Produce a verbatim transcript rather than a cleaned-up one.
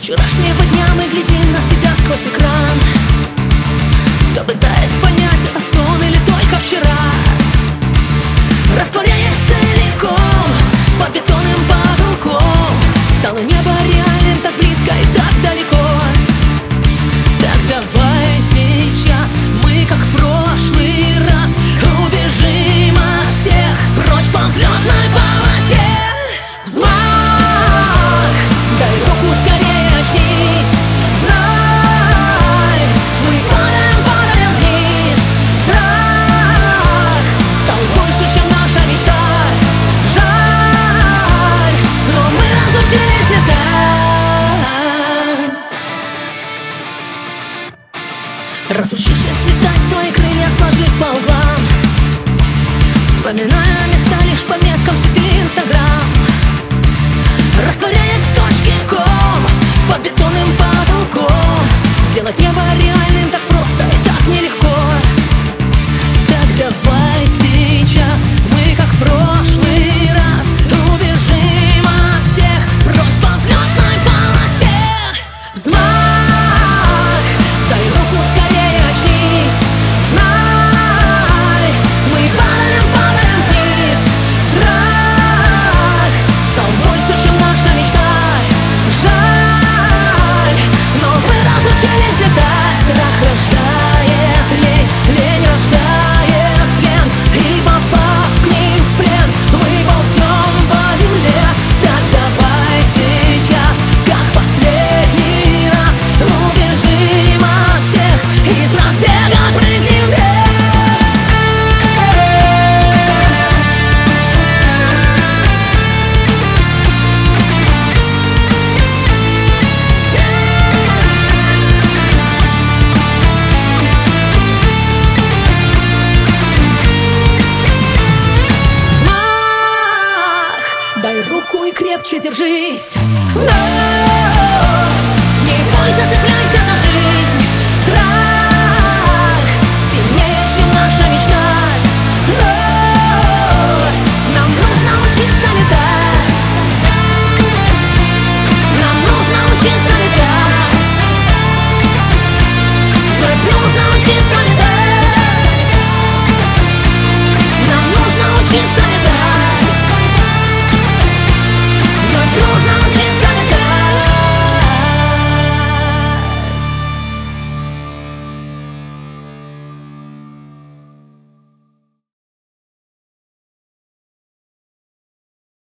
вчерашнего дня мы глядим на себя сквозь экран, все пытаясь понять, это сон или только вчера. Растворяясь целиком под бетонным потолком, стало небо реальным, так близко и так далеко. Так давай сейчас мы, как в прошлый раз, убежим от всех прочь по взлетной полосе. Взмах, дай руку, скорее очнись. Знай, мы падаем, падаем вниз. Страх стал больше, чем наша мечта. Жаль, но мы разучились летать. Разучившись летать, свои крылья сложив по углам, вспоминая места лишь по меткам сети Инстаграм. Растворяясь в точке ком под бетонным потолком, сделать небо реальным так просто и так нелегко. Так давай сейчас мы, как в прошлый раз, убежим от всех прочь по взлетной полосе. Взмах, дай руку, скорее очнись. Знай, мы падаем, падаем вниз. Страх стал больше, чем наша мечта. Жаль, но мы разучились летать. Страх рождает лень, лень рождает тлен, и попав к ним в плен, мы ползем по земле. Так давай сейчас, как в последний раз, убежим от всех и с разбега прыгнем вверх. Взмах, дай руку и крепче держись. Вновь